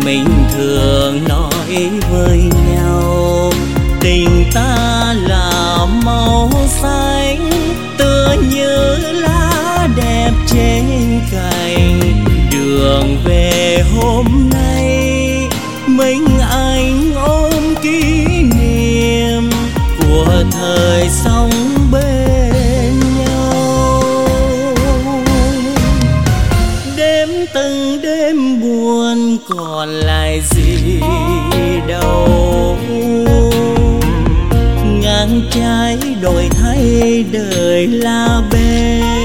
mình thường nói với nhau, tình ta là màu xanh tựa như lá đẹp trên cành. Đường về hôm nay mình anh ôm kỷ niệm của thời sống bên nhau. Đêm từng đêm buồn còn lại gì đâu, ngang trái đổi thay đời là bên.